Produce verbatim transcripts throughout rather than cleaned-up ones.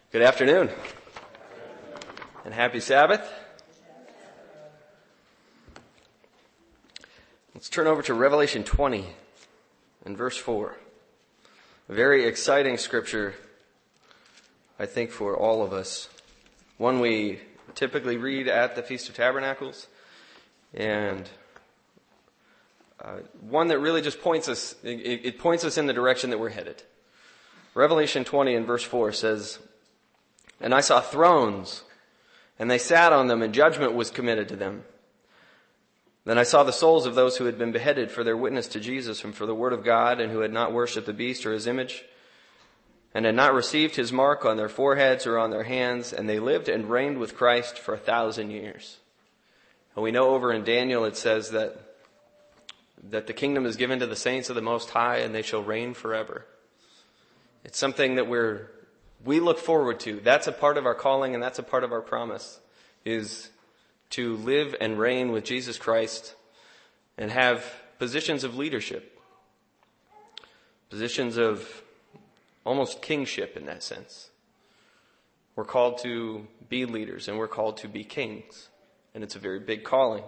Good afternoon, and happy Sabbath. Let's turn over to Revelation twenty and verse four. A very exciting scripture, I think, for all of us. One we typically read at the Feast of Tabernacles, and uh, one that really just points us, it, it points us in the direction that we're headed. Revelation twenty and verse four says, "And I saw thrones, and they sat on them, and judgment was committed to them. Then I saw the souls of those who had been beheaded for their witness to Jesus and for the word of God, and who had not worshipped the beast or his image, and had not received his mark on their foreheads or on their hands, and they lived and reigned with Christ for a thousand years." And we know over in Daniel it says that, that the kingdom is given to the saints of the Most High, and they shall reign forever. It's something that we're we look forward to. That's a part of our calling, and that's a part of our promise, is to live and reign with Jesus Christ and have positions of leadership, positions of almost kingship in that sense. We're called to be leaders, and we're called to be kings, and it's a very big calling.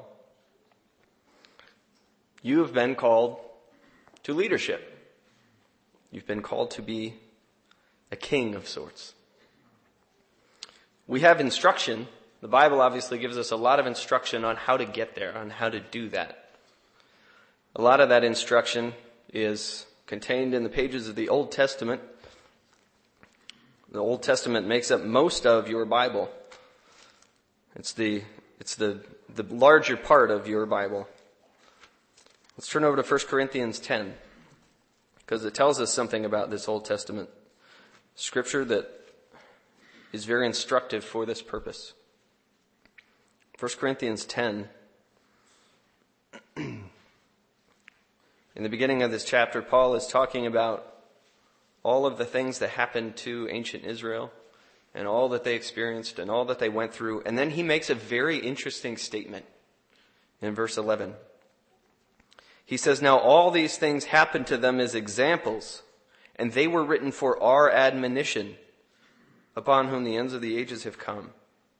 You have been called to leadership. You've been called to be a king of sorts. We have instruction. The Bible obviously gives us a lot of instruction on how to get there, on how to do that. A lot of that instruction is contained in the pages of the Old Testament. The Old Testament makes up most of your Bible. It's the it's the the larger part of your Bible. Let's turn over to First Corinthians ten, because it tells us something about this Old Testament scripture that is very instructive for this purpose. First Corinthians ten. In the beginning of this chapter, Paul is talking about all of the things that happened to ancient Israel and all that they experienced and all that they went through. And then he makes a very interesting statement in verse eleven. He says, "Now all these things happened to them as examples, and they were written for our admonition, upon whom the ends of the ages have come."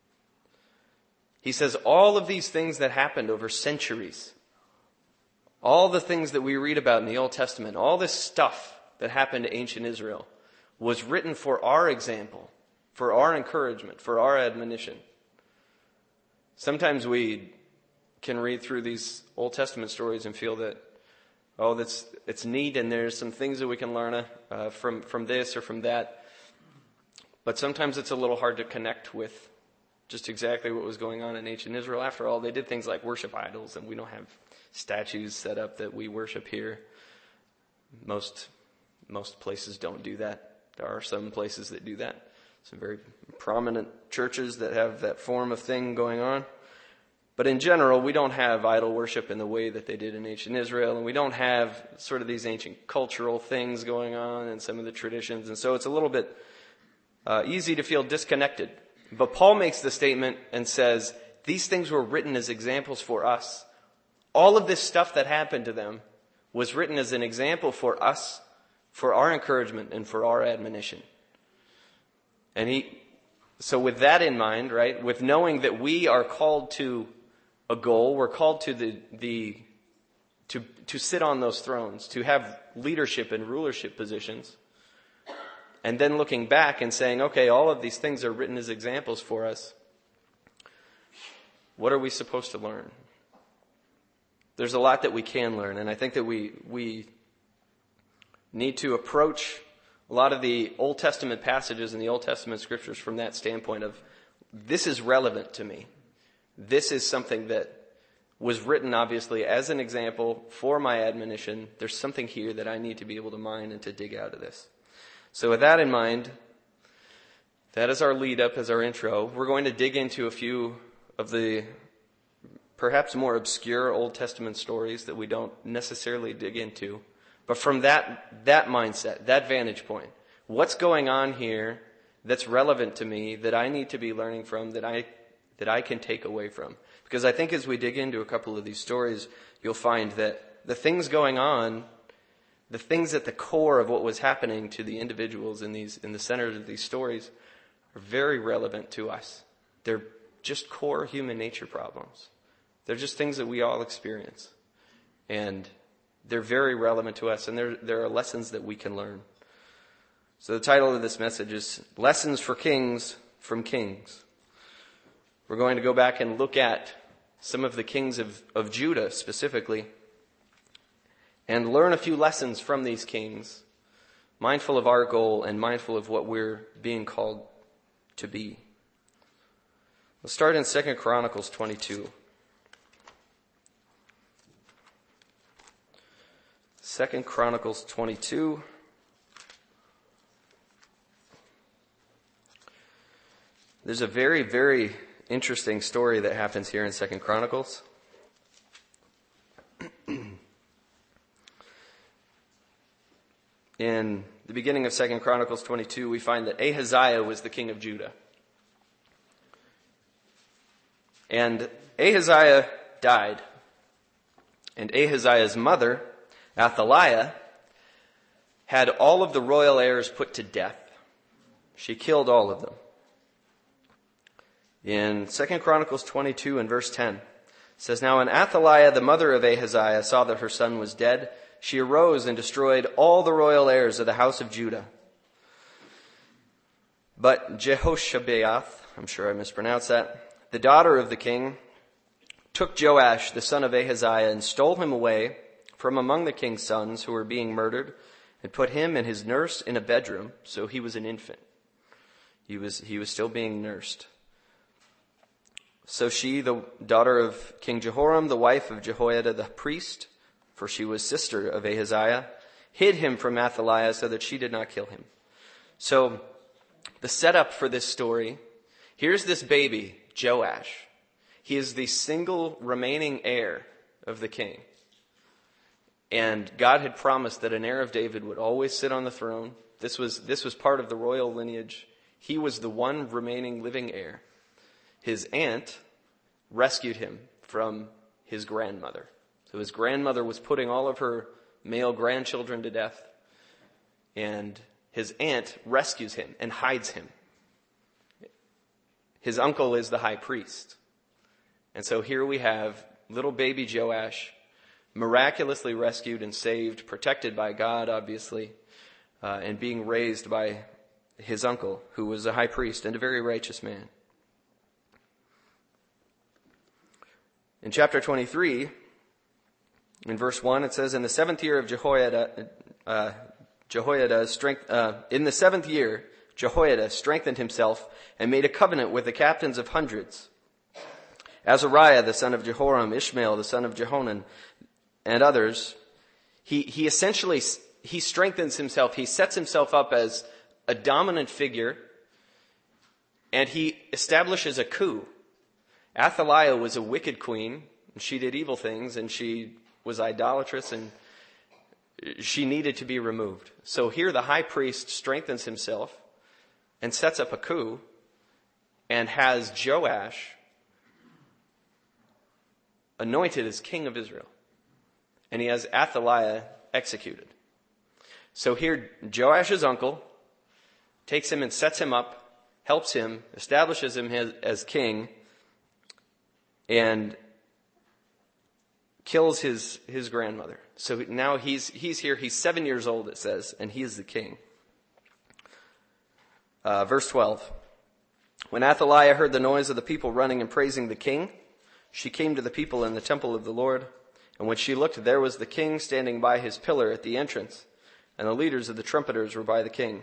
He says all of these things that happened over centuries, all the things that we read about in the Old Testament, all this stuff that happened to ancient Israel was written for our example, for our encouragement, for our admonition. Sometimes we can read through these Old Testament stories and feel that, oh, that's it's neat, and there's some things that we can learn uh, from, from this or from that. But sometimes it's a little hard to connect with just exactly what was going on in ancient Israel. After all, they did things like worship idols, and we don't have statues set up that we worship here. Most most places don't do that. There are some places that do that. Some very prominent churches that have that form of thing going on. But in general, we don't have idol worship in the way that they did in ancient Israel, and we don't have sort of these ancient cultural things going on and some of the traditions. And so it's a little bit uh, easy to feel disconnected. But Paul makes the statement and says, these things were written as examples for us. All of this stuff that happened to them was written as an example for us, for our encouragement and for our admonition. And he, so with that in mind, right, with knowing that we are called to a goal, we're called to the, the, to, to sit on those thrones, to have leadership and rulership positions. And then looking back and saying, okay, all of these things are written as examples for us. What are we supposed to learn? There's a lot that we can learn, and I think that we we need to approach a lot of the Old Testament passages and the Old Testament scriptures from that standpoint of, this is relevant to me. This is something that was written, obviously, as an example for my admonition. There's something here that I need to be able to mine and to dig out of this. So with that in mind, that is our lead up, as our intro. We're going to dig into a few of the perhaps more obscure Old Testament stories that we don't necessarily dig into. But from that that mindset, that vantage point, what's going on here that's relevant to me, that I need to be learning from, that I that I can take away from? Because I think as we dig into a couple of these stories, you'll find that the things going on, the things at the core of what was happening to the individuals in these in the center of these stories, are very relevant to us. They're just core human nature problems. They're just things that we all experience. And they're very relevant to us, and there, there are lessons that we can learn. So the title of this message is Lessons for Kings from Kings. We're going to go back and look at some of the kings of, of Judah specifically, and learn a few lessons from these kings, mindful of our goal and mindful of what we're being called to be. We'll start in Second Chronicles twenty-two. Second Chronicles twenty-two. There's a very, very interesting story that happens here in Second Chronicles. In the beginning of Second Chronicles twenty-two, we find that Ahaziah was the king of Judah. And Ahaziah died. And Ahaziah's mother, Athaliah, had all of the royal heirs put to death. She killed all of them. In Second Chronicles twenty-two and verse ten, it says, Now when Athaliah, the mother of Ahaziah, saw that her son was dead, she arose and destroyed all the royal heirs of the house of Judah. But Jehoshabeath, I'm sure I mispronounced that, the daughter of the king, took Joash, the son of Ahaziah, and stole him away from among the king's sons who were being murdered, and put him and his nurse in a bedroom, so he was an infant. He was, he was still being nursed. So she, the daughter of King Jehoram, the wife of Jehoiada the priest, for she was sister of Ahaziah, hid him from Athaliah so that she did not kill him. So the setup for this story, here's this baby, Joash. He is the single remaining heir of the king. And God had promised that an heir of David would always sit on the throne. This was, this was part of the royal lineage. He was the one remaining living heir. His aunt rescued him from his grandmother. So his grandmother was putting all of her male grandchildren to death. And his aunt rescues him and hides him. His uncle is the high priest. And so here we have little baby Joash, miraculously rescued and saved, protected by God, obviously, uh, and being raised by his uncle, who was a high priest and a very righteous man. In chapter twenty-three, in verse one, it says, In the seventh year of Jehoiada, uh, Jehoiada's strength, uh, in the seventh year, Jehoiada strengthened himself and made a covenant with the captains of hundreds. Azariah, the son of Jehoram, Ishmael, the son of Jehonan, and others. He, he essentially, he strengthens himself. He sets himself up as a dominant figure, and he establishes a coup. Athaliah was a wicked queen, and she did evil things, and she was idolatrous, and she needed to be removed. So here the high priest strengthens himself and sets up a coup and has Joash anointed as king of Israel. And he has Athaliah executed. So here Joash's uncle takes him and sets him up, helps him, establishes him as, as king, and kills his, his grandmother. So now he's, he's here, he's seven years old, it says, and he is the king. Uh, verse twelve. When Athaliah heard the noise of the people running and praising the king, she came to the people in the temple of the Lord. And when she looked, there was the king standing by his pillar at the entrance, and the leaders of the trumpeters were by the king.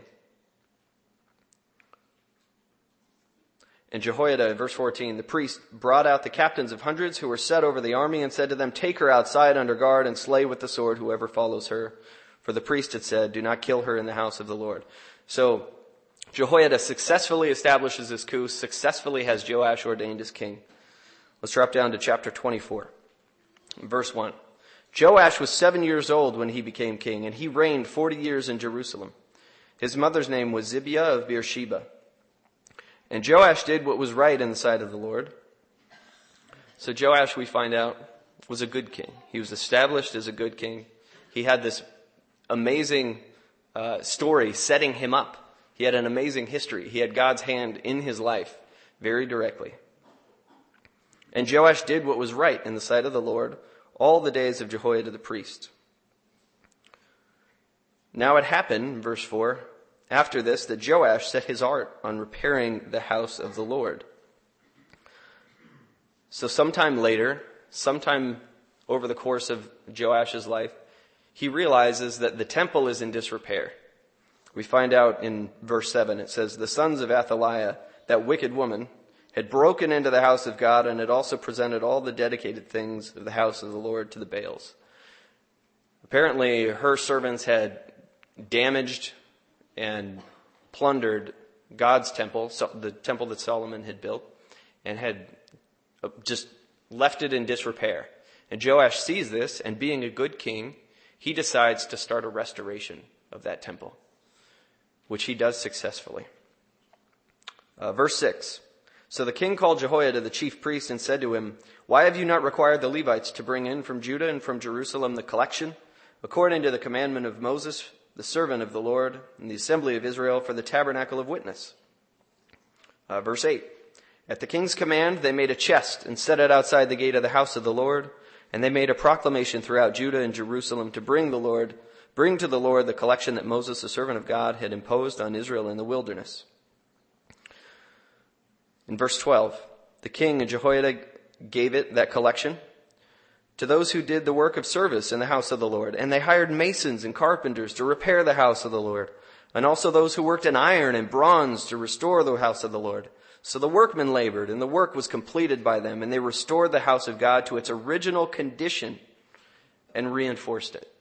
And Jehoiada, verse fourteen, the priest brought out the captains of hundreds who were set over the army and said to them, Take her outside under guard and slay with the sword whoever follows her. For the priest had said, Do not kill her in the house of the Lord. So Jehoiada successfully establishes this coup, successfully has Joash ordained as king. Let's drop down to chapter twenty-four, verse one. Joash was seven years old when he became king, and he reigned forty years in Jerusalem. His mother's name was Zibiah of Beersheba. And Joash did what was right in the sight of the Lord. So Joash, we find out, was a good king. He was established as a good king. He had this amazing uh, story setting him up He had an amazing history. He had God's hand in his life very directly. And Joash did what was right in the sight of the Lord all the days of Jehoiada the priest. Now it happened, verse four, after this, that Joash set his heart on repairing the house of the Lord. So sometime later, sometime over the course of Joash's life, he realizes that the temple is in disrepair. We find out in verse seven, it says, the sons of Athaliah, that wicked woman, had broken into the house of God and had also presented all the dedicated things of the house of the Lord to the Baals. Apparently, her servants had damaged and plundered God's temple, the temple that Solomon had built, and had just left it in disrepair. And Joash sees this, and being a good king, he decides to start a restoration of that temple, which he does successfully. Uh, verse six. So the king called Jehoiada the chief priest and said to him, why have you not required the Levites to bring in from Judah and from Jerusalem the collection, according to the commandment of Moses, the servant of the Lord, in the assembly of Israel for the tabernacle of witness? Uh, verse eight. At the king's command, they made a chest and set it outside the gate of the house of the Lord, and they made a proclamation throughout Judah and Jerusalem to bring the Lord, bring to the Lord the collection that Moses, the servant of God, had imposed on Israel in the wilderness. In verse twelve, the king and Jehoiada gave it, that collection, to those who did the work of service in the house of the Lord. And they hired masons and carpenters to repair the house of the Lord, and also those who worked in iron and bronze to restore the house of the Lord. So the workmen labored, and the work was completed by them, and they restored the house of God to its original condition and reinforced it.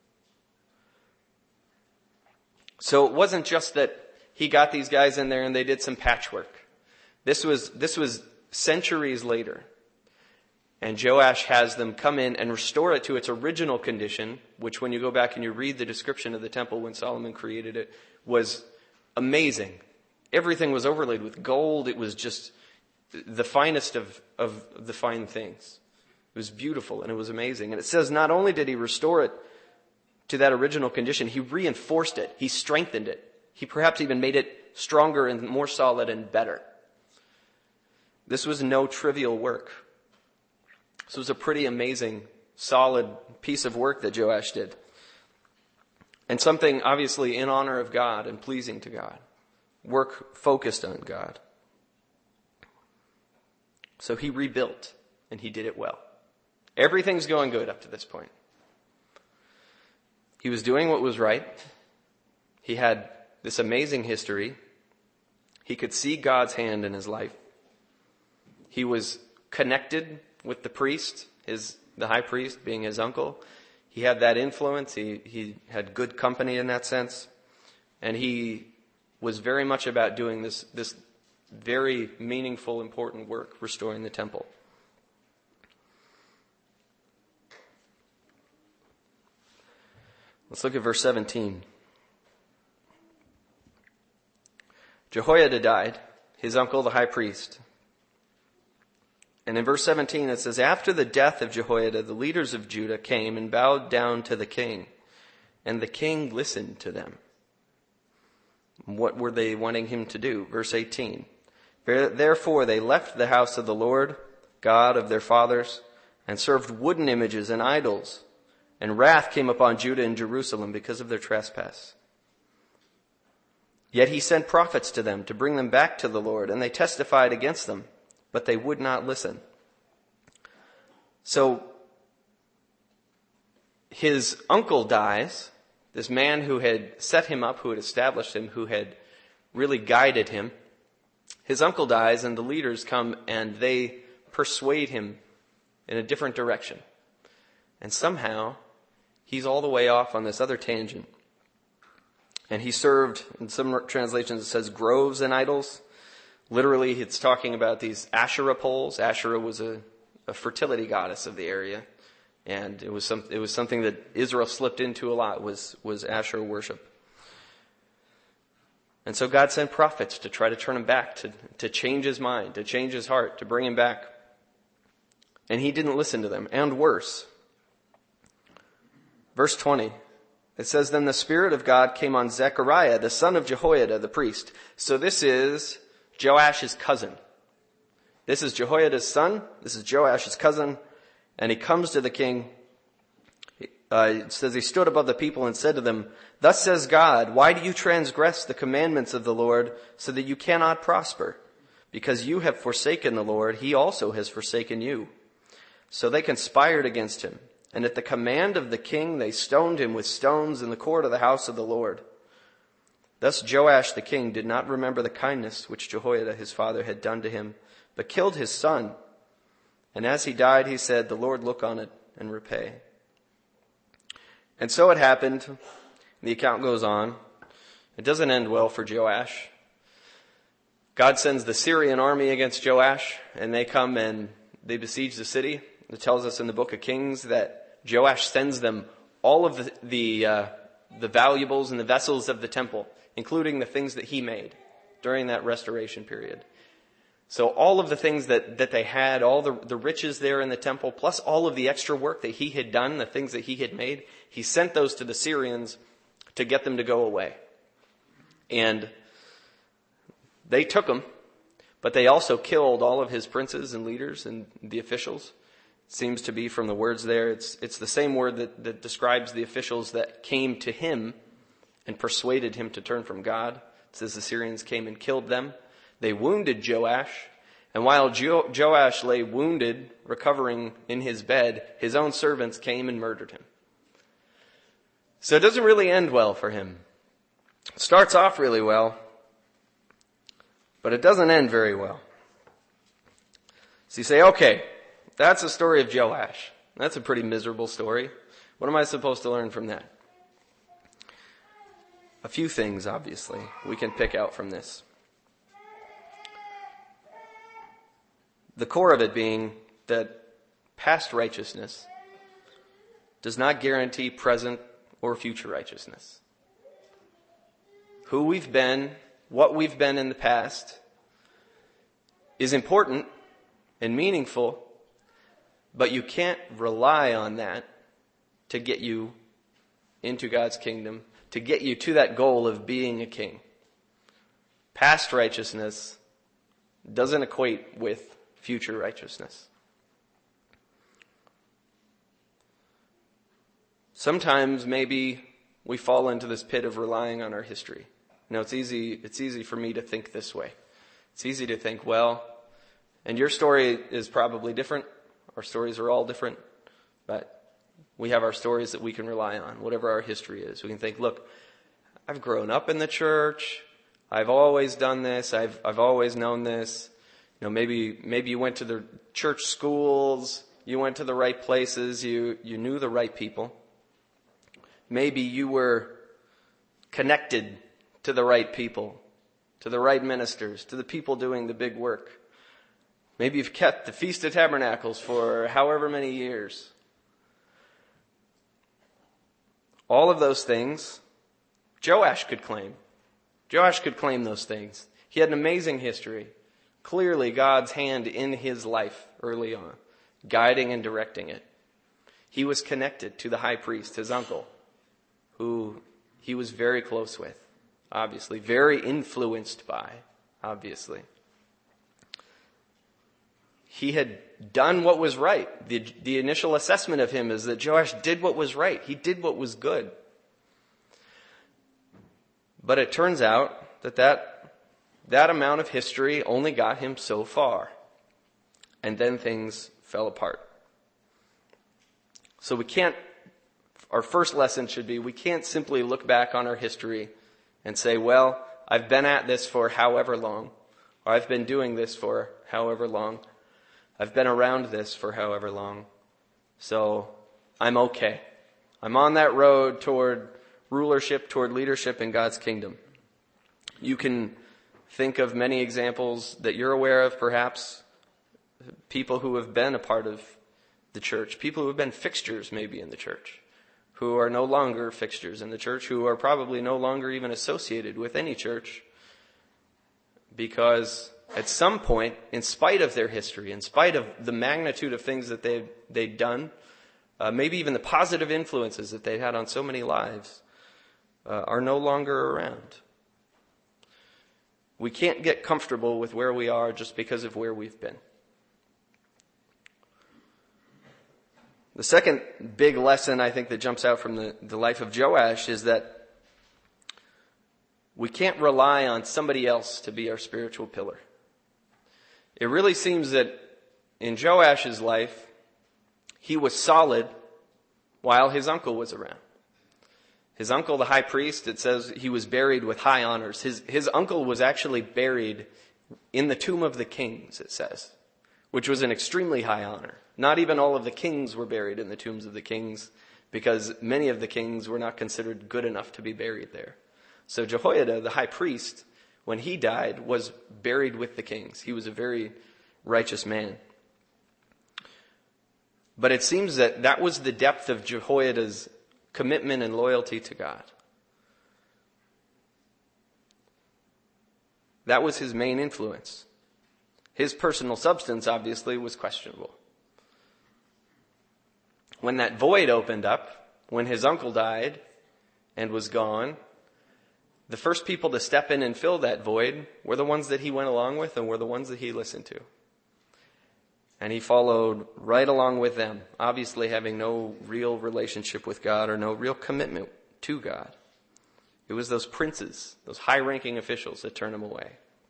So it wasn't just that he got these guys in there and they did some patchwork. This was, this was centuries later. And Joash has them come in and restore it to its original condition, which when you go back and you read the description of the temple when Solomon created it, was amazing. Everything was overlaid with gold. It was just the finest of, of the fine things. It was beautiful and it was amazing. And it says not only did he restore it to that original condition, he reinforced it. He strengthened it. He perhaps even made it stronger and more solid and better. This was no trivial work. This was a pretty amazing, solid piece of work that Joash did. And something obviously in honor of God and pleasing to God. Work focused on God. So he rebuilt, and he did it well. Everything's going good up to this point. He was doing what was right. He had this amazing history. He could see God's hand in his life. He was connected with the priest, his the high priest being his uncle. He had that influence. He, he had good company in that sense. And he was very much about doing this, this very meaningful, important work, restoring the temple. Let's look at verse seventeen. Jehoiada died, his uncle, the high priest. And in verse seventeen it says, after the death of Jehoiada, the leaders of Judah came and bowed down to the king, and the king listened to them. What were they wanting him to do? Verse eighteen. Therefore they left the house of the Lord, God of their fathers, and served wooden images and idols. And wrath came upon Judah and Jerusalem because of their trespass. Yet he sent prophets to them to bring them back to the Lord, and they testified against them, but they would not listen. So his uncle dies, this man who had set him up, who had established him, who had really guided him. His uncle dies, and the leaders come and they persuade him in a different direction. And somehow he's all the way off on this other tangent. And he served, in some translations it says groves and idols. Literally, it's talking about these Asherah poles. Asherah was a, a fertility goddess of the area. And it was some, it was something that Israel slipped into a lot, was, was Asherah worship. And so God sent prophets to try to turn him back, to, to change his mind, to change his heart, to bring him back. And he didn't listen to them, and worse. Verse twenty, It says, then the Spirit of God came on Zechariah, the son of Jehoiada, the priest. So this is Joash's cousin. This is Jehoiada's son. This is Joash's cousin. And he comes to the king. Uh, it says he stood above the people and said to them, thus says God, why do you transgress the commandments of the Lord so that you cannot prosper? Because you have forsaken the Lord, he also has forsaken you. So they conspired against him. And at the command of the king, they stoned him with stones in the court of the house of the Lord. Thus Joash the king did not remember the kindness which Jehoiada his father had done to him, but killed his son. And as he died, he said, the Lord look on it and repay. And so it happened. The account goes on. It doesn't end well for Joash. God sends the Syrian army against Joash, and they come and they besiege the city. It tells us in the book of Kings that Joash sends them all of the the, uh, the valuables and the vessels of the temple, including the things that he made during that restoration period. So all of the things that, that they had, all the, the riches there in the temple, plus all of the extra work that he had done, the things that he had made, he sent those to the Syrians to get them to go away. And they took them, but they also killed all of his princes and leaders and the officials. It seems to be from the words there. It's, it's the same word that, that describes the officials that came to him and persuaded him to turn from God. It says the Syrians came and killed them. They wounded Joash, and while jo- Joash lay wounded, recovering in his bed, his own servants came and murdered him. So it doesn't really end well for him. It starts off really well, but it doesn't end very well. So you say, okay, that's the story of Joash. That's a pretty miserable story. What am I supposed to learn from that? A few things, obviously, we can pick out from this. The core of it being that past righteousness does not guarantee present or future righteousness. Who we've been, what we've been in the past is important and meaningful, but you can't rely on that to get you into God's kingdom, to get you to that goal of being a king. Past righteousness doesn't equate with future righteousness. Sometimes maybe we fall into this pit of relying on our history. You know, it's easy, it's easy for me to think this way. It's easy to think, well, and your story is probably different. Our stories are all different, but we have our stories that we can rely on, whatever our history is. We can think, look, I've grown up in the church. I've always done this. I've, I've always known this. You know, maybe, maybe you went to the church schools. You went to the right places. You, you knew the right people. Maybe you were connected to the right people, to the right ministers, to the people doing the big work. Maybe you've kept the Feast of Tabernacles for however many years. All of those things, Joash could claim. Joash could claim those things. He had an amazing history. Clearly God's hand in his life early on, guiding and directing it. He was connected to the high priest, his uncle, who he was very close with, obviously, very influenced by, obviously. He had done what was right. The, the initial assessment of him is that Joash did what was right. He did what was good. But it turns out that that, that amount of history only got him so far. And then things fell apart. So we can't, our first lesson should be, we can't simply look back on our history and say, well, I've been at this for however long, or I've been doing this for however long. I've been around this for however long, so I'm okay. I'm on that road toward rulership, toward leadership in God's kingdom. You can think of many examples that you're aware of, perhaps, people who have been a part of the church, people who have been fixtures maybe in the church, who are no longer fixtures in the church, who are probably no longer even associated with any church, because at some point, in spite of their history, in spite of the magnitude of things that they've, they've done, uh, maybe even the positive influences that they've had on so many lives, uh, are no longer around. We can't get comfortable with where we are just because of where we've been. The second big lesson I think that jumps out from the, the life of Joash is that we can't rely on somebody else to be our spiritual pillar. It really seems that in Joash's life, he was solid while his uncle was around. His uncle, the high priest, it says he was buried with high honors. His, his uncle was actually buried in the tomb of the kings, it says, which was an extremely high honor. Not even all of the kings were buried in the tombs of the kings, because many of the kings were not considered good enough to be buried there. So Jehoiada, the high priest, when he died, was buried with the kings. He was a very righteous man. But it seems that that was the depth of Jehoiada's commitment and loyalty to God. That was his main influence. His personal substance, obviously, was questionable. When that void opened up, when his uncle died and was gone, the first people to step in and fill that void were the ones that he went along with and were the ones that he listened to. And he followed right along with them, obviously having no real relationship with God or no real commitment to God. It was those princes, those high-ranking officials that turned him away.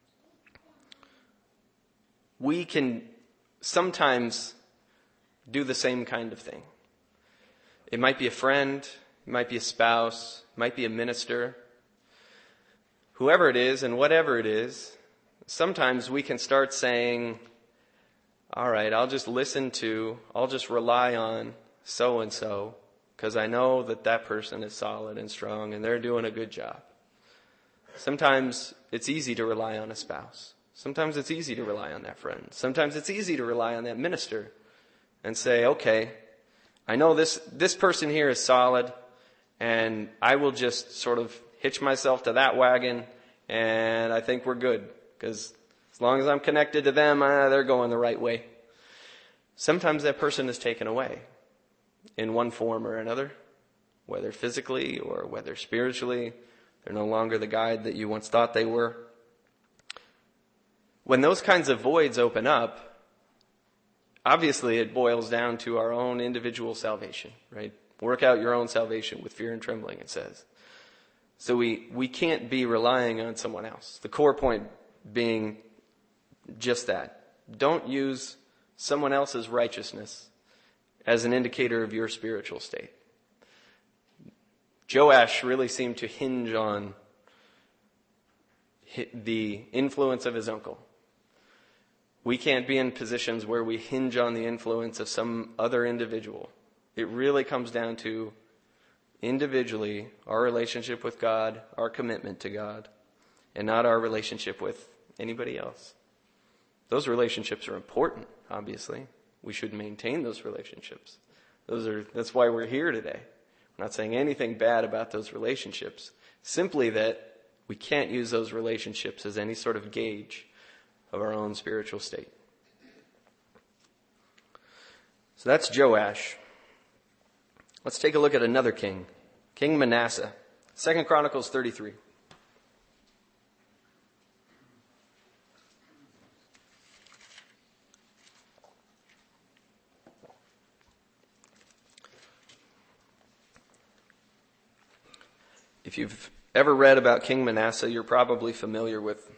We can sometimes do the same kind of thing. It might be a friend, it might be a spouse, it might be a minister. Whoever it is and whatever it is, sometimes we can start saying, all right, I'll just listen to, I'll just rely on so-and-so because I know that that person is solid and strong and they're doing a good job. Sometimes it's easy to rely on a spouse. Sometimes it's easy to rely on that friend. Sometimes it's easy to rely on that minister and say, okay, I know this, this person here is solid and I will just sort of hitch myself to that wagon and I think we're good because as long as I'm connected to them, uh, they're going the right way. Sometimes that person is taken away in one form or another, whether physically or whether spiritually. They're no longer the guide that you once thought they were. When those kinds of voids open up, obviously it boils down to our own individual salvation, right? Work out your own salvation with fear and trembling, it says. So we, we can't be relying on someone else. The core point being just that. Don't use someone else's righteousness as an indicator of your spiritual state. Joash really seemed to hinge on the influence of his uncle. We can't be in positions where we hinge on the influence of some other individual. It really comes down to individually our relationship with God, our commitment to God, and not our relationship with anybody else. Those relationships are important, obviously. We should maintain those relationships. Those are, that's why we're here today. I'm not saying anything bad about those relationships. Simply that we can't use those relationships as any sort of gauge of our own spiritual state. So that's Joash. Let's take a look at another king, King Manasseh. Second Chronicles thirty-three. If you've ever read about King Manasseh, you're probably familiar with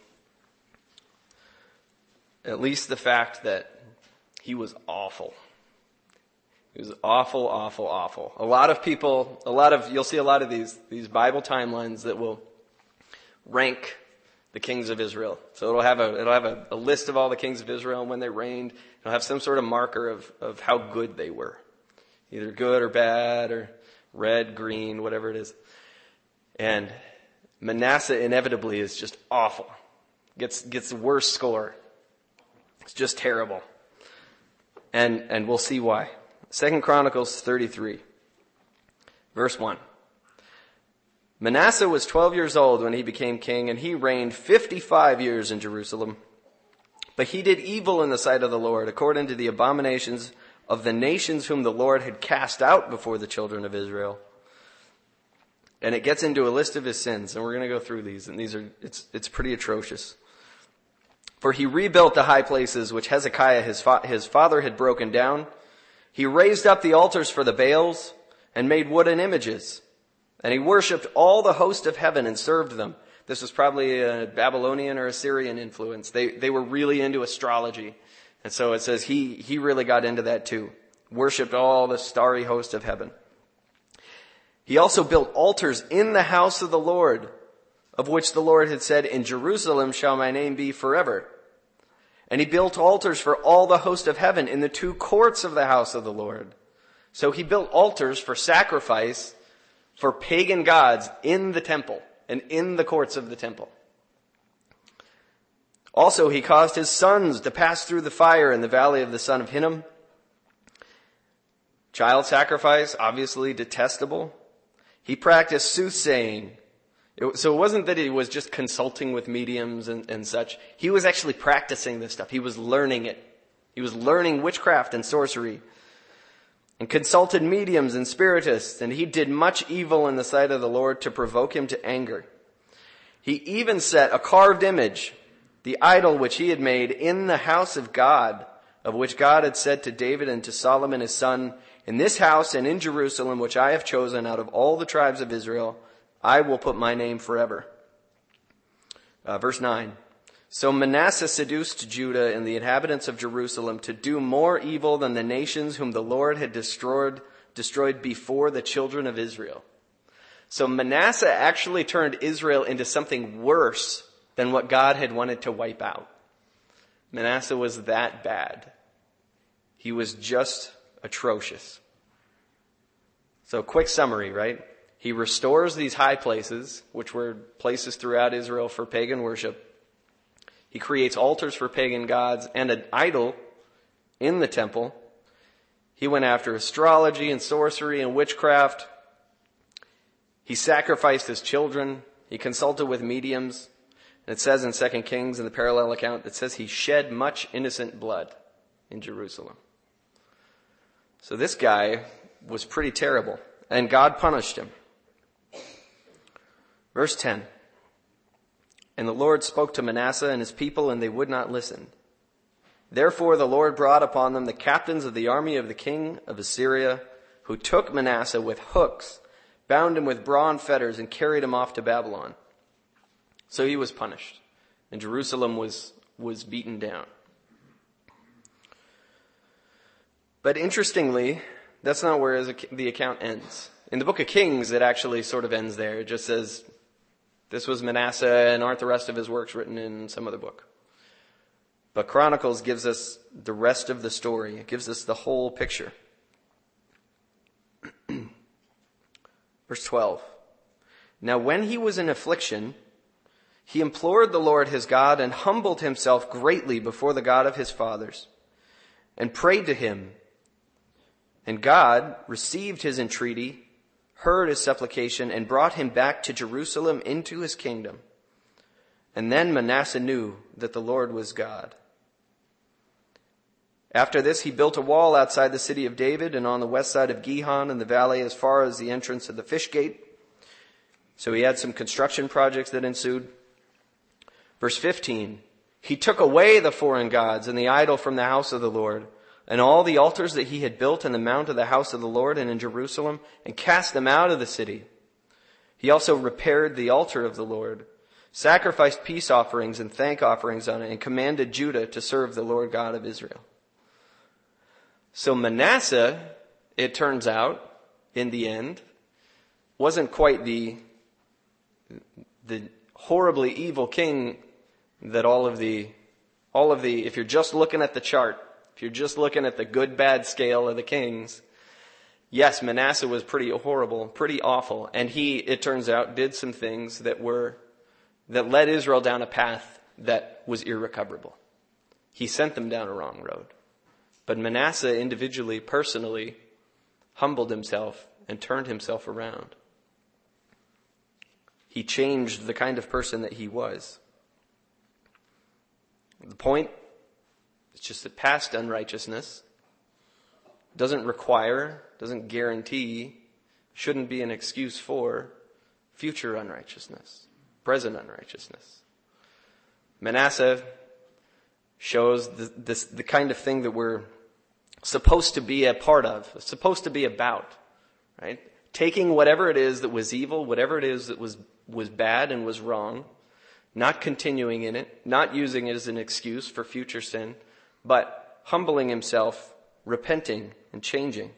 at least the fact that he was awful. He was awful, awful, awful. A lot of people, a lot of, you'll see a lot of these, these Bible timelines that will rank the kings of Israel. So it'll have a, it'll have a, a list of all the kings of Israel and when they reigned. It'll have some sort of marker of, of how good they were. Either good or bad or red, green, whatever it is. And Manasseh inevitably is just awful. Gets, gets the worst score. It's just terrible. And, and we'll see why. Second Chronicles thirty-three, verse one. Manasseh was twelve years old when he became king, and he reigned fifty-five years in Jerusalem. But he did evil in the sight of the Lord, according to the abominations of the nations whom the Lord had cast out before the children of Israel. And it gets into a list of his sins, and we're going to go through these, and these are, it's, it's pretty atrocious. For he rebuilt the high places which Hezekiah his, fa- his father had broken down. He raised up the altars for the Baals and made wooden images. And he worshipped all the host of heaven and served them. This was probably a Babylonian or Assyrian influence. They, they were really into astrology. And so it says he, he really got into that too. Worshipped all the starry host of heaven. He also built altars in the house of the Lord, of which the Lord had said, in Jerusalem shall my name be forever. And he built altars for all the host of heaven in the two courts of the house of the Lord. So he built altars for sacrifice for pagan gods in the temple and in the courts of the temple. Also, he caused his sons to pass through the fire in the valley of the son of Hinnom. Child sacrifice, obviously detestable. He practiced soothsaying. It, so it wasn't that he was just consulting with mediums and, and such. He was actually practicing this stuff. He was learning it. He was learning witchcraft and sorcery. And consulted mediums and spiritists. And he did much evil in the sight of the Lord to provoke him to anger. He even set a carved image, the idol which he had made in the house of God, of which God had said to David and to Solomon his son, in this house and in Jerusalem, which I have chosen out of all the tribes of Israel, I will put my name forever. Uh, verse nine. So Manasseh seduced Judah and the inhabitants of Jerusalem to do more evil than the nations whom the Lord had destroyed, destroyed before the children of Israel. So Manasseh actually turned Israel into something worse than what God had wanted to wipe out. Manasseh was that bad. He was just atrocious. So quick summary, right? He restores these high places, which were places throughout Israel for pagan worship. He creates altars for pagan gods and an idol in the temple. He went after astrology and sorcery and witchcraft. He sacrificed his children. He consulted with mediums. And it says in Second Kings, in the parallel account, it says he shed much innocent blood in Jerusalem. So this guy was pretty terrible, and God punished him. Verse ten. And the Lord spoke to Manasseh and his people, and they would not listen. Therefore the Lord brought upon them the captains of the army of the king of Assyria, who took Manasseh with hooks, bound him with bronze fetters, and carried him off to Babylon. So he was punished, and Jerusalem was, was beaten down. But interestingly, that's not where the account ends. In the book of Kings, it actually sort of ends there. It just says, this was Manasseh, and aren't the rest of his works written in some other book? But Chronicles gives us the rest of the story. It gives us the whole picture. Verse twelve. Now when he was in affliction, he implored the Lord his God and humbled himself greatly before the God of his fathers and prayed to him. And God received his entreaty, heard his supplication, and brought him back to Jerusalem into his kingdom. And then Manasseh knew that the Lord was God. After this, he built a wall outside the city of David and on the west side of Gihon in the valley as far as the entrance of the fish gate. So he had some construction projects that ensued. Verse fifteen, he took away the foreign gods and the idol from the house of the Lord, and all the altars that he had built in the mount of the house of the Lord and in Jerusalem, and cast them out of the city. He also repaired the altar of the Lord, sacrificed peace offerings and thank offerings on it, and commanded Judah to serve the Lord God of Israel. So Manasseh, it turns out, in the end, wasn't quite the, the horribly evil king that all of the, all of the, if you're just looking at the chart, if you're just looking at the good-bad scale of the kings, yes, Manasseh was pretty horrible, pretty awful. And he, it turns out, did some things that were, that led Israel down a path that was irrecoverable. He sent them down a wrong road. But Manasseh individually, personally, humbled himself and turned himself around. He changed the kind of person that he was. The point, it's just that past unrighteousness doesn't require, doesn't guarantee, shouldn't be an excuse for future unrighteousness, present unrighteousness. Manasseh shows the, this, the kind of thing that we're supposed to be a part of, supposed to be about, right? Taking whatever it is that was evil, whatever it is that was, was bad and was wrong, not continuing in it, not using it as an excuse for future sin, but humbling himself, repenting, and changing.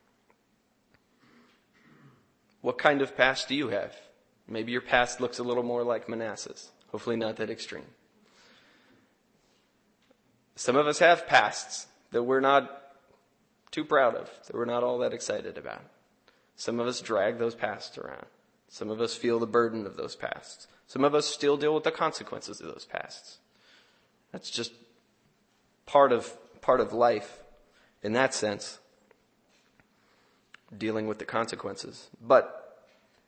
What kind of past do you have? Maybe your past looks a little more like Manasseh's. Hopefully not that extreme. Some of us have pasts that we're not too proud of, that we're not all that excited about. Some of us drag those pasts around. Some of us feel the burden of those pasts. Some of us still deal with the consequences of those pasts. That's just part of part of life in that sense, dealing with the consequences. But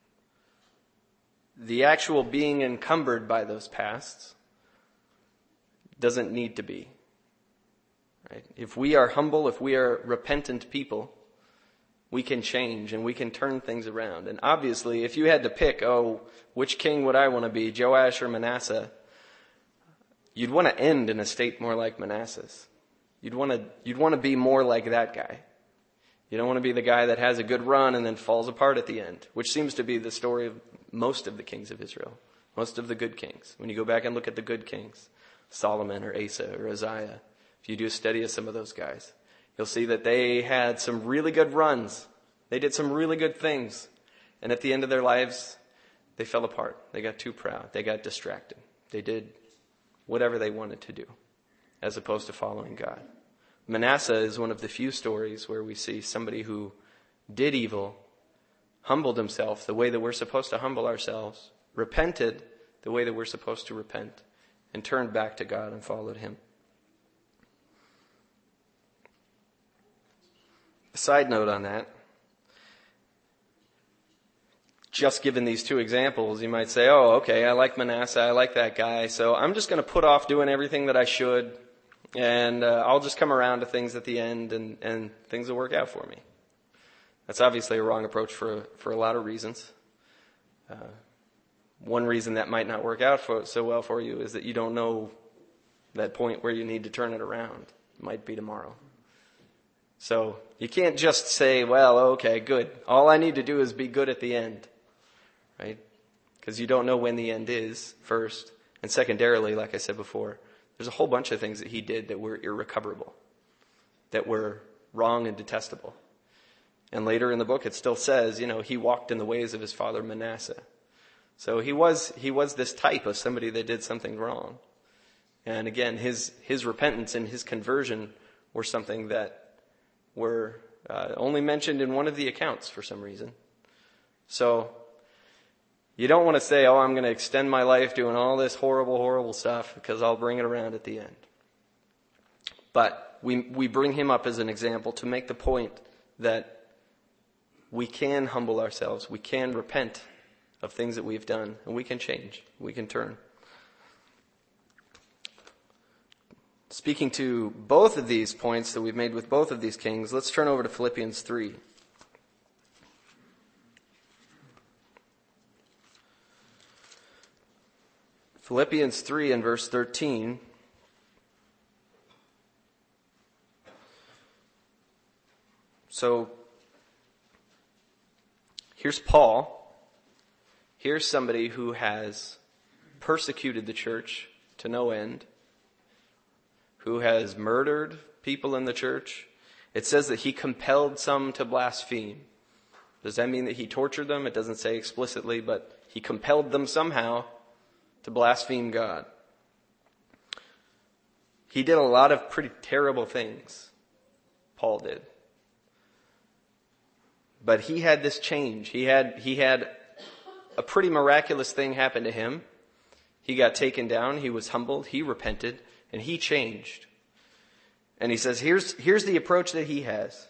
the actual being encumbered by those pasts doesn't need to be. Right? If we are humble, if we are repentant people, we can change and we can turn things around. And obviously, if you had to pick, oh, which king would I want to be, Joash or Manasseh? You'd want to end in a state more like Manasseh's. You'd want to, you'd want to be more like that guy. You don't want to be the guy that has a good run and then falls apart at the end, which seems to be the story of most of the kings of Israel, most of the good kings. When you go back and look at the good kings, Solomon or Asa or Uzziah, if you do a study of some of those guys, you'll see that they had some really good runs. They did some really good things. And at the end of their lives, they fell apart. They got too proud. They got distracted. They did whatever they wanted to do, as opposed to following God. Manasseh is one of the few stories where we see somebody who did evil, humbled himself the way that we're supposed to humble ourselves, repented the way that we're supposed to repent, and turned back to God and followed him. A side note on that, just given these two examples, you might say, oh, okay, I like Manasseh, I like that guy, so I'm just going to put off doing everything that I should, and uh, I'll just come around to things at the end, and, and things will work out for me. That's obviously a wrong approach for, for a lot of reasons. Uh, one reason that might not work out for, so well for you is that you don't know that point where you need to turn it around. It might be tomorrow. So you can't just say, well, okay, good. All I need to do is be good at the end, right? Because you don't know when the end is, first. And secondarily, like I said before, there's a whole bunch of things that he did that were irrecoverable, that were wrong and detestable. And later in the book, it still says, you know, he walked in the ways of his father Manasseh. So he was he was this type of somebody that did something wrong. And again, his his repentance and his conversion were something that were uh, only mentioned in one of the accounts for some reason. So you don't want to say, oh, I'm going to extend my life doing all this horrible, horrible stuff because I'll bring it around at the end. But we we bring him up as an example to make the point that we can humble ourselves. We can repent of things that we've done, and we can change. We can turn. Speaking to both of these points that we've made with both of these kings, let's turn over to Philippians three. Philippians three and verse thirteen. So, here's Paul. Here's somebody who has persecuted the church to no end, who has murdered people in the church. It says that he compelled some to blaspheme. Does that mean that he tortured them? It doesn't say explicitly, but he compelled them somehow to blaspheme God. He did a lot of pretty terrible things, Paul did. But he had this change. He had he had a pretty miraculous thing happen to him. He got taken down. He was humbled. He repented. And he changed. And he says, here's, here's the approach that he has.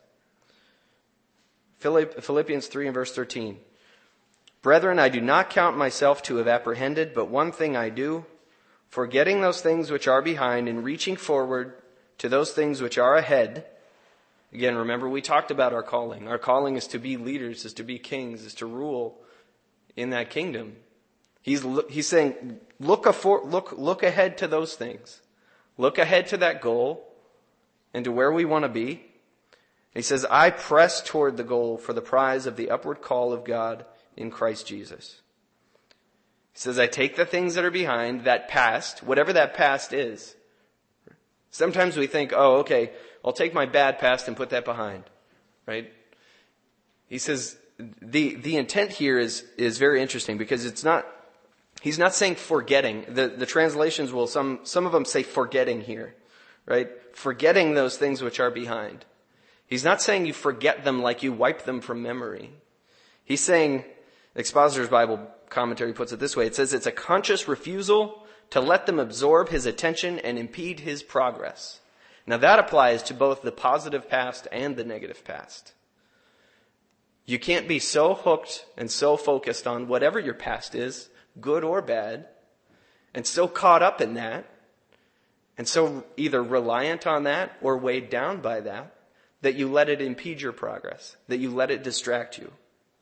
Philippians three and verse thirteen. Brethren, I do not count myself to have apprehended, but one thing I do, forgetting those things which are behind and reaching forward to those things which are ahead. Again, remember we talked about our calling. Our calling is to be leaders, is to be kings, is to rule in that kingdom. He's he's saying, look afor- look look ahead to those things. Look ahead to that goal and to where we want to be. He says, I press toward the goal for the prize of the upward call of God in Christ Jesus. He says, I take the things that are behind, that past, whatever that past is. Sometimes we think, oh, okay, I'll take my bad past and put that behind, right? He says, the, the intent here is, is very interesting because it's not, he's not saying forgetting. The, the translations will, some, some of them say forgetting here, right? Forgetting those things which are behind. He's not saying you forget them like you wipe them from memory. He's saying, Expositor's Bible commentary puts it this way. It says it's a conscious refusal to let them absorb his attention and impede his progress. Now that applies to both the positive past and the negative past. You can't be so hooked and so focused on whatever your past is, good or bad, and so caught up in that, and so either reliant on that or weighed down by that, that you let it impede your progress, that you let it distract you.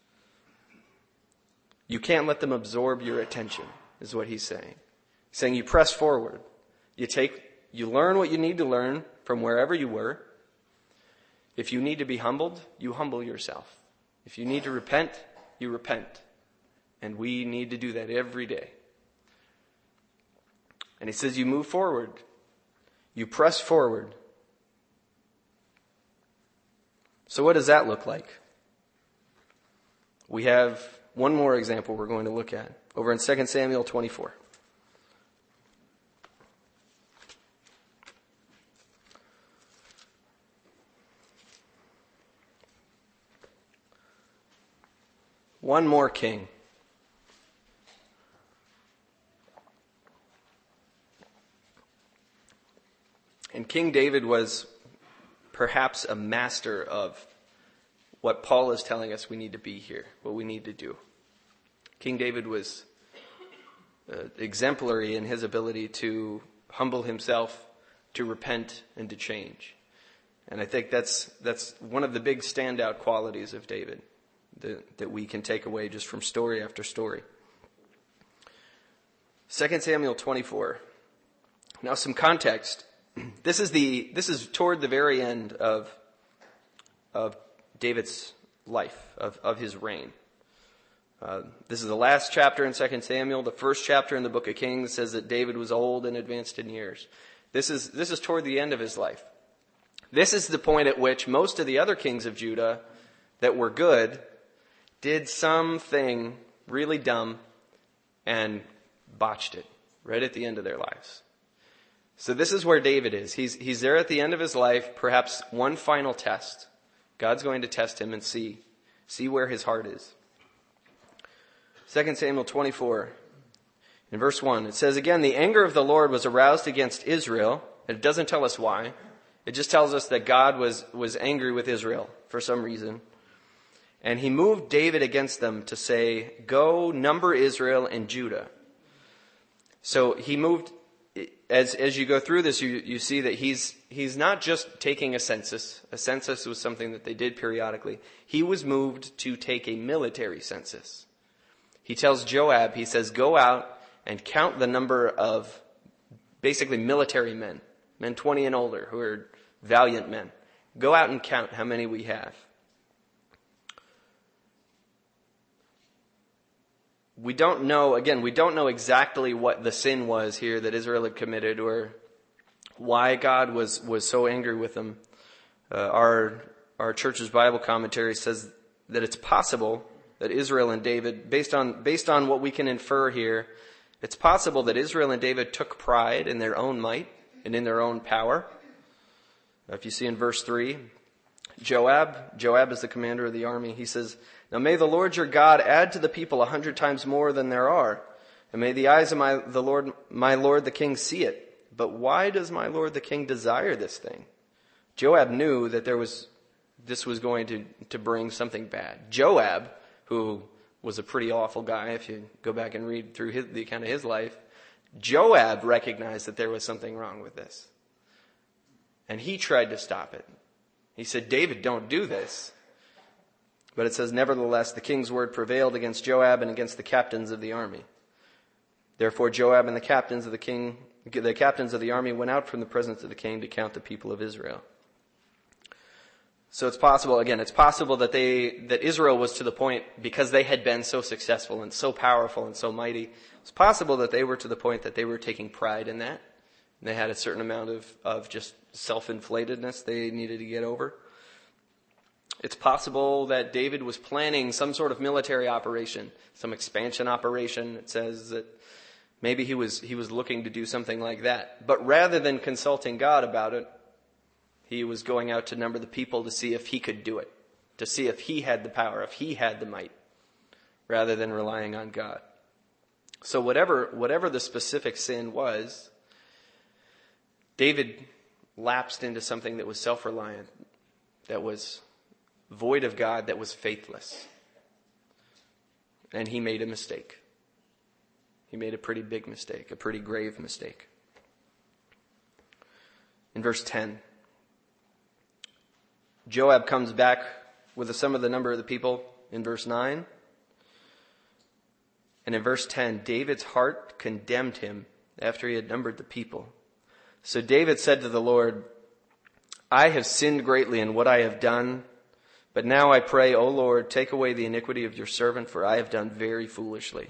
You can't let them absorb your attention, is what he's saying. He's saying you press forward. You take, you learn what you need to learn from wherever you were. If you need to be humbled, you humble yourself. If you need to repent, you repent. And we need to do that every day. And he says you move forward. You press forward. So what does that look like? We have one more example we're going to look at over in Second Samuel twenty-four. One more king. And King David was perhaps a master of what Paul is telling us we need to be here, what we need to do. King David was uh, exemplary in his ability to humble himself, to repent, and to change. And I think that's that's one of the big standout qualities of David that, that we can take away just from story after story. Second Samuel twenty-four. Now some context. This is the this is toward the very end of of David's life, of, of his reign. Uh, this is the last chapter in Second Samuel. The first chapter in the book of Kings says that David was old and advanced in years. This is this is toward the end of his life. This is the point at which most of the other kings of Judah that were good did something really dumb and botched it right at the end of their lives. So this is where David is. He's, he's there at the end of his life, perhaps one final test. God's going to test him and see, see where his heart is. Second Samuel twenty-four, in verse one, it says, again, the anger of the Lord was aroused against Israel. And it doesn't tell us why. It just tells us that God was, was angry with Israel for some reason. And he moved David against them to say, go number Israel and Judah. So he moved... As as you go through this, you, you see that he's he's not just taking a census. A census was something that they did periodically. He was moved to take a military census. He tells Joab, he says, go out and count the number of basically military men, men twenty and older who are valiant men. Go out and count how many we have. We don't know, again, we don't know exactly what the sin was here that Israel had committed or why God was, was so angry with them. Uh, our, our church's Bible commentary says that it's possible that Israel and David, based on, based on what we can infer here, it's possible that Israel and David took pride in their own might and in their own power. If you see in verse three, Joab, Joab is the commander of the army. He says, now may the Lord your God add to the people a hundred times more than there are. And may the eyes of my, the Lord, my Lord the king see it. But why does my Lord the king desire this thing? Joab knew that there was, this was going to, to bring something bad. Joab, who was a pretty awful guy, if you go back and read through his, the account of his life, Joab recognized that there was something wrong with this. And he tried to stop it. He said, David, don't do this. But it says, nevertheless, the king's word prevailed against Joab and against the captains of the army. Therefore Joab and the captains of the king, the captains of the army went out from the presence of the king to count the people of Israel. So it's possible, again, it's possible that they, that Israel was to the point, because they had been so successful and so powerful and so mighty, it's possible that they were to the point that they were taking pride in that. They had a certain amount of, of just self-inflatedness they needed to get over. It's possible that David was planning some sort of military operation, some expansion operation. It says that maybe he was, he was looking to do something like that. But rather than consulting God about it, he was going out to number the people to see if he could do it, to see if he had the power, if he had the might, rather than relying on God. So whatever, whatever the specific sin was, David lapsed into something that was self-reliant, that was void of God, that was faithless. And he made a mistake. He made a pretty big mistake, a pretty grave mistake. In verse ten, Joab comes back with a sum of the number of the people in verse nine. And in verse ten, David's heart condemned him after he had numbered the people. So David said to the Lord, I have sinned greatly in what I have done. But now I pray, O Lord, take away the iniquity of your servant, for I have done very foolishly.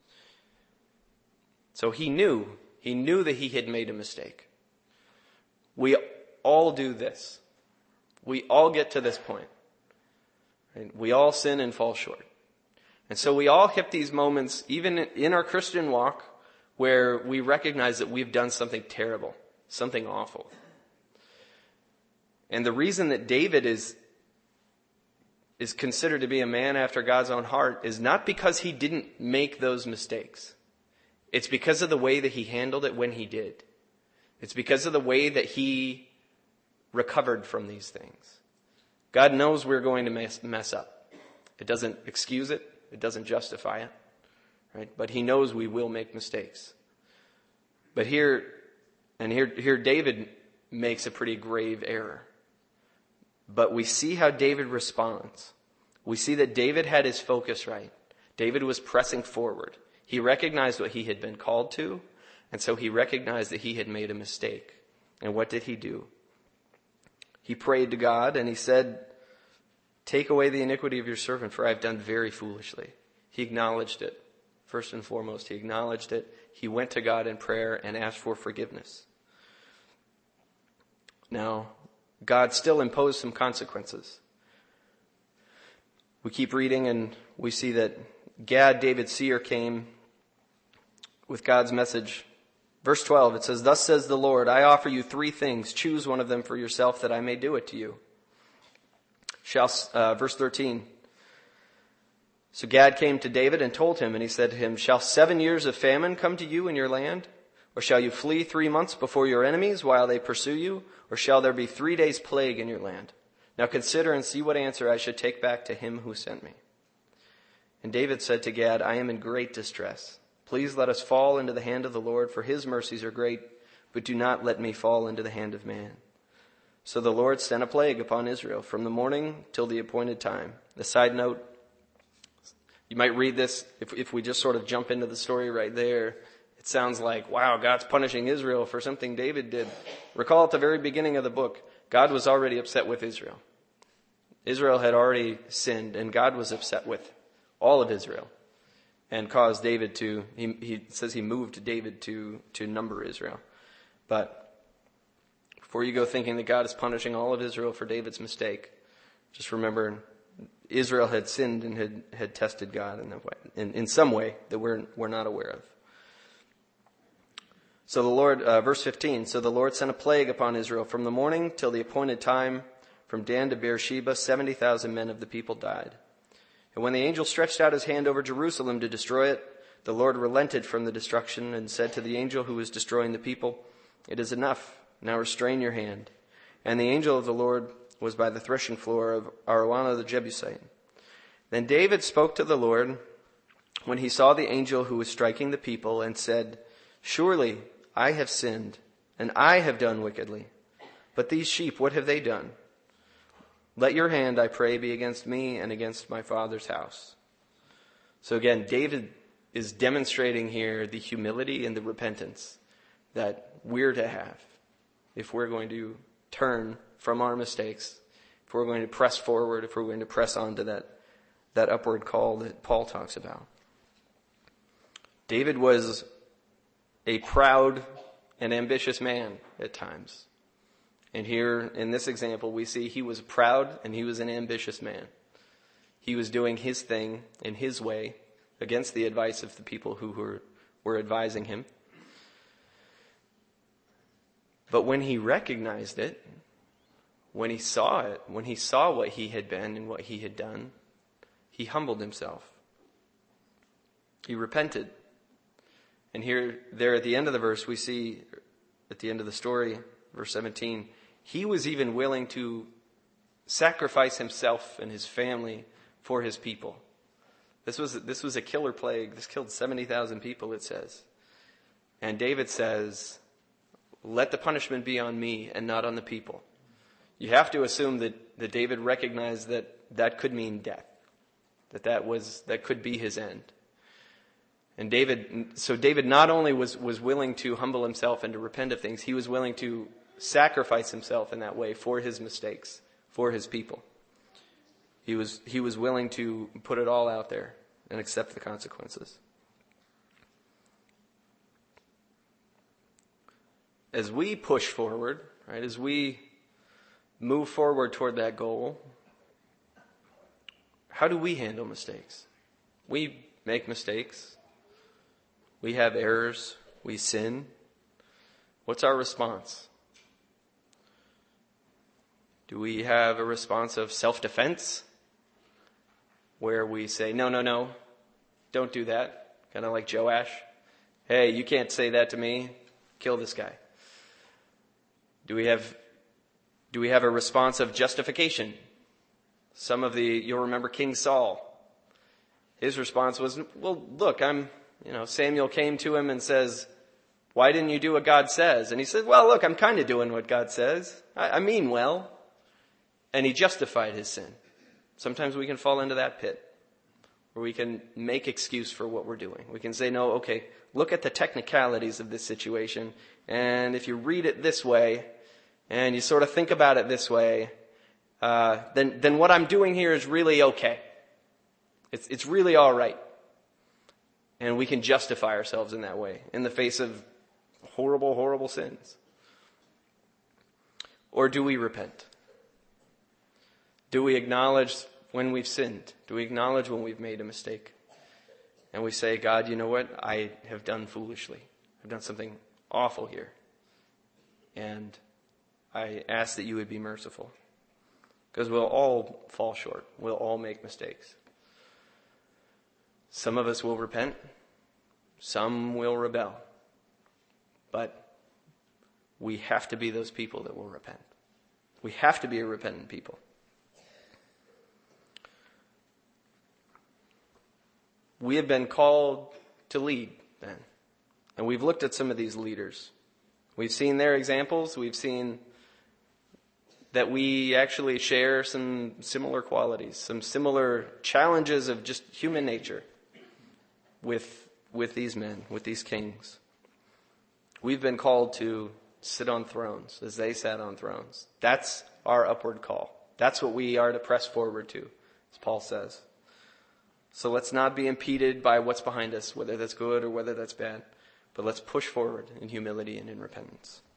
So he knew, he knew that he had made a mistake. We all do this. We all get to this point. Right? We all sin and fall short. And so we all hit these moments, even in our Christian walk, where we recognize that we've done something terrible, something awful. And the reason that David is is considered to be a man after God's own heart is not because he didn't make those mistakes. It's because of the way that he handled it when he did. It's because of the way that he recovered from these things. God knows we're going to mess, mess up. It doesn't excuse it. It doesn't justify it. Right? But he knows we will make mistakes. But here, and here, here David makes a pretty grave error. But we see how David responds. We see that David had his focus right. David was pressing forward. He recognized what he had been called to, and so he recognized that he had made a mistake. And what did he do? He prayed to God and he said, take away the iniquity of your servant, for I have done very foolishly. He acknowledged it. First and foremost, he acknowledged it. He went to God in prayer and asked for forgiveness. Now, God still imposed some consequences. We keep reading and we see that Gad, David's seer, came with God's message. Verse twelve, it says, thus says the Lord, I offer you three things. Choose one of them for yourself that I may do it to you. Shall, uh, verse thirteen. So Gad came to David and told him, and he said to him, shall seven years of famine come to you in your land? Or shall you flee three months before your enemies while they pursue you? Or shall there be three days' plague in your land? Now consider and see what answer I should take back to him who sent me. And David said to Gad, I am in great distress. Please let us fall into the hand of the Lord, for his mercies are great, but do not let me fall into the hand of man. So the Lord sent a plague upon Israel from the morning till the appointed time. The side note, you might read this, if, if we just sort of jump into the story right there, it sounds like, wow, God's punishing Israel for something David did. Recall at the very beginning of the book, God was already upset with Israel. Israel had already sinned, and God was upset with all of Israel and caused David to, he, he says he moved David to, to number Israel. But before you go thinking that God is punishing all of Israel for David's mistake, just remember Israel had sinned and had, had tested God in, a way, in, in some way that we're, we're not aware of. So the Lord, uh, verse fifteen, so the Lord sent a plague upon Israel from the morning till the appointed time, from Dan to Beersheba, seventy thousand men of the people died. And when the angel stretched out his hand over Jerusalem to destroy it, the Lord relented from the destruction and said to the angel who was destroying the people, it is enough, now restrain your hand. And the angel of the Lord was by the threshing floor of Araunah the Jebusite. Then David spoke to the Lord when he saw the angel who was striking the people and said, surely I have sinned, and I have done wickedly. But these sheep, what have they done? Let your hand, I pray, be against me and against my father's house. So again, David is demonstrating here the humility and the repentance that we're to have if we're going to turn from our mistakes, if we're going to press forward, if we're going to press on to that, that upward call that Paul talks about. David was a proud and ambitious man at times. And here in this example, we see he was proud and he was an ambitious man. He was doing his thing in his way against the advice of the people who were, were advising him. But when he recognized it, when he saw it, when he saw what he had been and what he had done, he humbled himself. He repented. And here, there at the end of the verse, we see, at the end of the story, verse seventeen, he was even willing to sacrifice himself and his family for his people. This was, this was a killer plague. This killed seventy thousand people, it says. And David says, let the punishment be on me and not on the people. You have to assume that, that David recognized that that could mean death. That that was, that could be his end. And David, so David not only was, was willing to humble himself and to repent of things, he was willing to sacrifice himself in that way for his mistakes, for his people. He was, he was willing to put it all out there and accept the consequences. As we push forward, right, as we move forward toward that goal, how do we handle mistakes? We make mistakes. We have errors. We sin. What's our response? Do we have a response of self-defense where we say, no, no, no, don't do that? Kind of like Joash. Hey, you can't say that to me. Kill this guy. Do we have, do we have a response of justification? Some of the, you'll remember King Saul. His response was, well, look, I'm, you know, Samuel came to him and says, why didn't you do what God says? And he said, well, look, I'm kind of doing what God says. I, I mean well. And he justified his sin. Sometimes we can fall into that pit where we can make excuse for what we're doing. We can say, no, okay, look at the technicalities of this situation. And if you read it this way and you sort of think about it this way, uh, then, then what I'm doing here is really okay. It's, it's really all right. And we can justify ourselves in that way in the face of horrible, horrible sins. Or do we repent? Do we acknowledge when we've sinned? Do we acknowledge when we've made a mistake? And we say, God, you know what? I have done foolishly. I've done something awful here. And I ask that you would be merciful. Because we'll all fall short. We'll all make mistakes. Some of us will repent. Some will rebel. But we have to be those people that will repent. We have to be a repentant people. We have been called to lead then. And we've looked at some of these leaders. We've seen their examples. We've seen that we actually share some similar qualities, some similar challenges of just human nature with, with these men, with these kings. We've been called to sit on thrones as they sat on thrones. That's our upward call. That's what we are to press forward to, as Paul says. So let's not be impeded by what's behind us, whether that's good or whether that's bad, but let's push forward in humility and in repentance.